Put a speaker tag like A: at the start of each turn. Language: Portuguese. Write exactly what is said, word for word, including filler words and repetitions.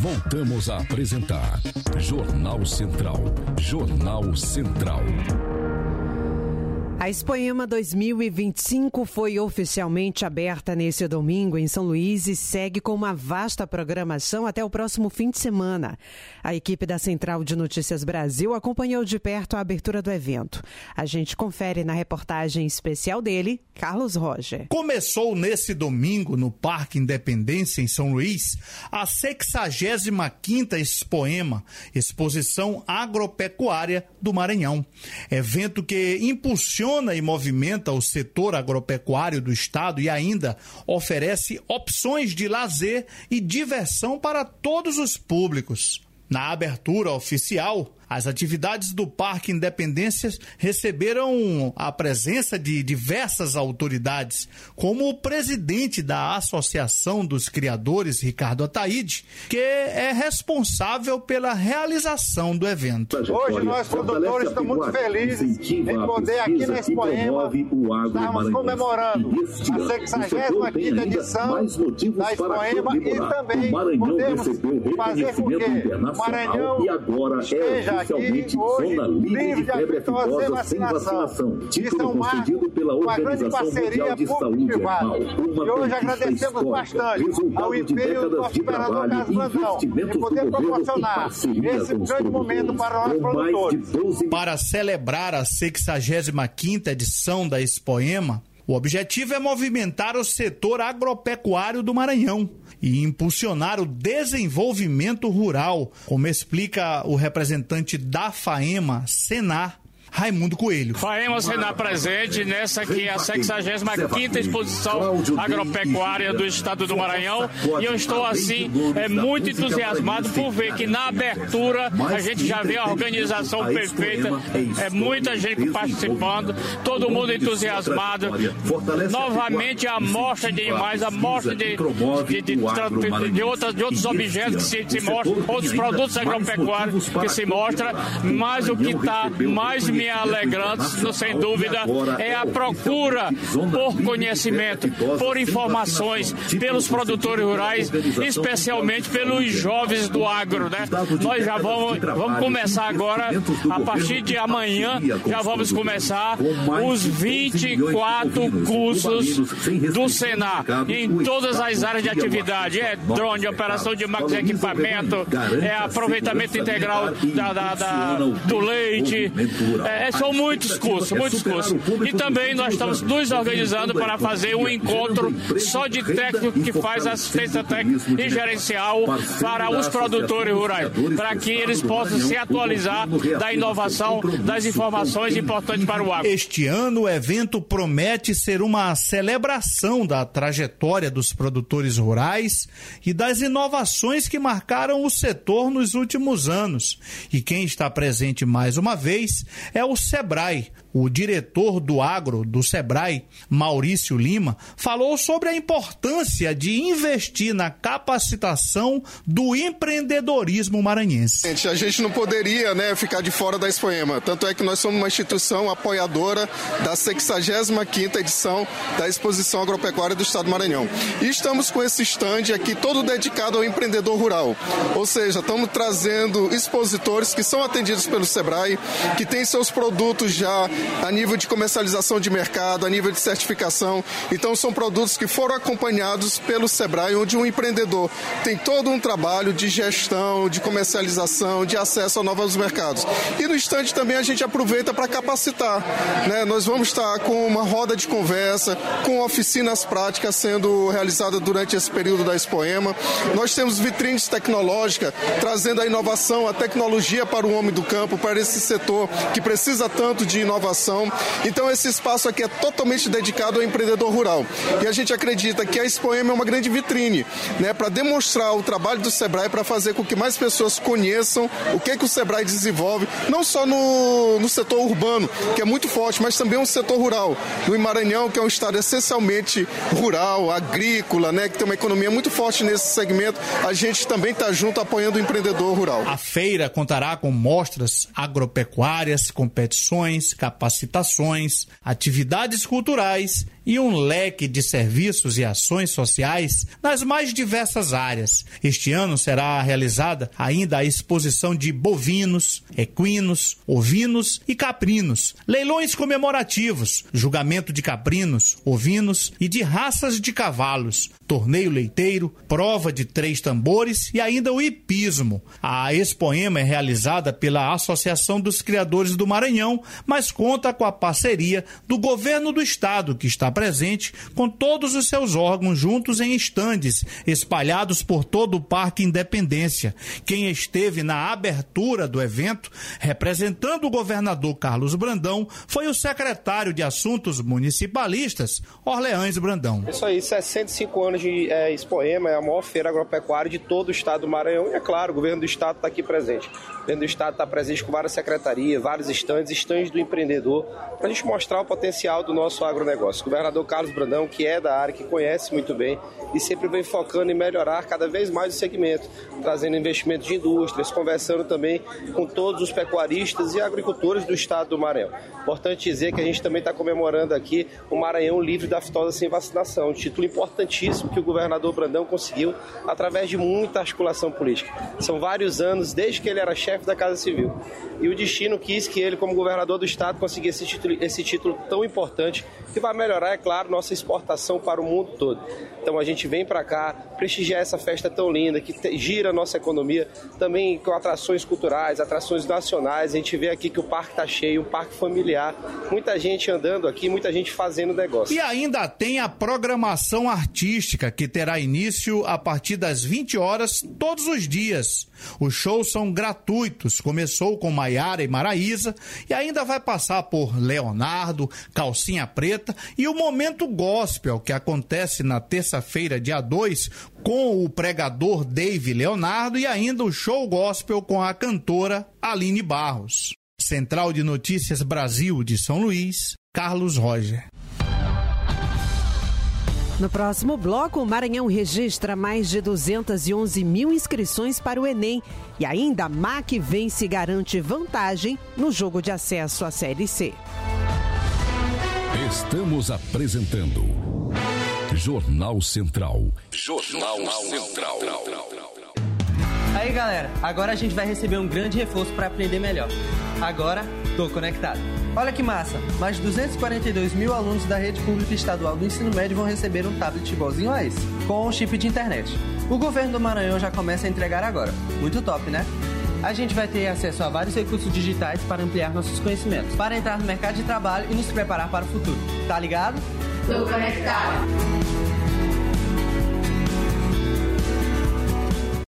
A: Voltamos a apresentar Jornal Central. Jornal Central.
B: A Expoema dois mil e vinte e cinco foi oficialmente aberta nesse domingo em São Luís e segue com uma vasta programação até o próximo fim de semana. A equipe da Central de Notícias Brasil acompanhou de perto a abertura do evento. A gente confere na reportagem especial dele, Carlos Roger.
C: Começou nesse domingo no Parque Independência, em São Luís, a sexagésima quinta Expoema, Exposição Agropecuária do Maranhão. Evento que impulsiona e movimenta o setor agropecuário do estado e ainda oferece opções de lazer e diversão para todos os públicos. Na abertura oficial, as atividades do Parque Independência receberam a presença de diversas autoridades, como o presidente da Associação dos Criadores, Ricardo Ataíde, que é responsável pela realização do evento.
D: Hoje nós, produtores, estamos muito felizes em poder aqui na Expoema estarmos comemorando a sexagésima quinta edição da Expoema e também podemos fazer com que o Maranhão esteja aqui hoje livre de aftosa sem vacinação. Isso é um marco, uma grande parceria público-privada. E hoje agradecemos bastante ao empenho do nosso governador Carlos Brandão em poder proporcionar esse grande momento para nós produtores.
C: Para celebrar a sexagésima quinta edição da Expoema, o objetivo é movimentar o setor agropecuário do Maranhão e impulsionar o desenvolvimento rural, como explica o representante da FAEMA, Senar, Raimundo Coelho.
E: FAEMA Senar presente nessa que é a sexagésima quinta Exposição Agropecuária do Estado do Maranhão, e eu estou assim é, muito entusiasmado por ver que na abertura a gente já vê a organização perfeita, é muita gente participando, todo mundo entusiasmado. Novamente a amostra de animais, a amostra de, de, de, de, de, outras, de outros objetos que se, se mostram, outros produtos agropecuários que se mostram, mas o que está mais me alegrando, sem dúvida, é a procura por conhecimento, por informações, pelos produtores rurais, especialmente pelos jovens do agro, né? Nós já vamos, vamos começar agora, a partir de amanhã, já vamos começar os vinte e quatro cursos do Senar, em todas as áreas de atividade, é drone, operação de máquinas e equipamento, é aproveitamento integral da, da, da, do leite, É, são muitos cursos, muitos cursos. E também nós estamos nos organizando para fazer um encontro só de técnico que faz assistência técnica e gerencial para os produtores rurais, para que eles possam se atualizar da inovação, das informações importantes para o agro.
C: Este ano o evento promete ser uma celebração da trajetória dos produtores rurais e das inovações que marcaram o setor nos últimos anos. E quem está presente mais uma vez é o Sebrae. O diretor do agro do Sebrae, Maurício Lima, falou sobre a importância de investir na capacitação do empreendedorismo maranhense.
F: A gente não poderia, né, ficar de fora da Expoema, tanto é que nós somos uma instituição apoiadora da sexagésima quinta edição da Exposição Agropecuária do Estado do Maranhão. E estamos com esse stand aqui todo dedicado ao empreendedor rural, ou seja, estamos trazendo expositores que são atendidos pelo Sebrae, que têm seus produtos já a nível de comercialização de mercado, a nível de certificação. Então são produtos que foram acompanhados pelo Sebrae, onde um empreendedor tem todo um trabalho de gestão, de comercialização, de acesso a novos mercados. E no stand também a gente aproveita para capacitar, né? Nós vamos estar com uma roda de conversa, com oficinas práticas sendo realizadas durante esse período da Expoema. Nós temos vitrines tecnológicas, trazendo a inovação, a tecnologia para o homem do campo, para esse setor que precisa tanto de inovação. Então esse espaço aqui é totalmente dedicado ao empreendedor rural. E a gente acredita que a Expoema é uma grande vitrine, né, para demonstrar o trabalho do Sebrae, para fazer com que mais pessoas conheçam o que, que o Sebrae desenvolve, não só no, no setor urbano, que é muito forte, mas também no setor rural. No Maranhão, que é um estado essencialmente rural, agrícola, né, que tem uma economia muito forte nesse segmento, a gente também está junto apoiando o empreendedor rural.
C: A feira contará com mostras agropecuárias, competições, capacitações, capacitações, atividades culturais e um leque de serviços e ações sociais nas mais diversas áreas. Este ano será realizada ainda a exposição de bovinos, equinos, ovinos e caprinos, leilões comemorativos, julgamento de caprinos, ovinos e de raças de cavalos, torneio leiteiro, prova de três tambores e ainda o hipismo. A Expoema é realizada pela Associação dos Criadores do Maranhão, mas conta com a parceria do governo do estado, que está presente com todos os seus órgãos juntos em estandes espalhados por todo o Parque Independência. Quem esteve na abertura do evento, representando o governador Carlos Brandão, foi o secretário de Assuntos Municipalistas, Orleans Brandão.
G: Isso aí, sessenta e cinco anos de é, Expoema, é a maior feira agropecuária de todo o estado do Maranhão e, é claro, o governo do estado está aqui presente. O governo do estado está presente com várias secretarias, vários estandes, estandes do empreendedor, para a gente mostrar o potencial do nosso agronegócio. O governador Carlos Brandão, que é da área, que conhece muito bem e sempre vem focando em melhorar cada vez mais o segmento, trazendo investimentos de indústrias, conversando também com todos os pecuaristas e agricultores do estado do Maranhão. Importante dizer que a gente também está comemorando aqui o Maranhão livre da aftosa sem vacinação, um título importantíssimo que o governador Brandão conseguiu através de muita articulação política. São vários anos desde que ele era chefe da Casa Civil. E o destino quis que ele, como governador do estado, conseguisse esse título, esse título tão importante que vai melhorar, é claro, nossa exportação para o mundo todo. Então a gente vem para cá prestigiar essa festa tão linda que te, gira a nossa economia, também com atrações culturais, atrações nacionais. A gente vê aqui que o parque está cheio, um parque familiar, muita gente andando aqui, muita gente fazendo negócio.
C: E ainda tem a programação artística, que terá início a partir das vinte horas todos os dias. Os shows são gratuitos, começou com Maiara e Maraísa e ainda vai passar por Leonardo, Calcinha Preta e o Momento Gospel, que acontece na terça-feira, dia dois, com o pregador Dave Leonardo e ainda o show gospel com a cantora Aline Barros. Central de Notícias Brasil de São Luís, Carlos Roger.
B: No próximo bloco, o Maranhão registra mais de duzentas e onze mil inscrições para o Enem e ainda a Macvence garante vantagem no jogo de acesso à Série C.
A: Estamos apresentando Jornal Central. Jornal Central.
H: Aí, galera, agora a gente vai receber um grande reforço para aprender melhor. Agora, tô conectado. Olha que massa! Mais de duzentos e quarenta e dois mil alunos da rede pública estadual do ensino médio vão receber um tablet igualzinho a esse, com um chip de internet. O governo do Maranhão já começa a entregar agora. Muito top, né? A gente vai ter acesso a vários recursos digitais para ampliar nossos conhecimentos, para entrar no mercado de trabalho e nos preparar para o futuro. Tá ligado?
I: Tô conectado.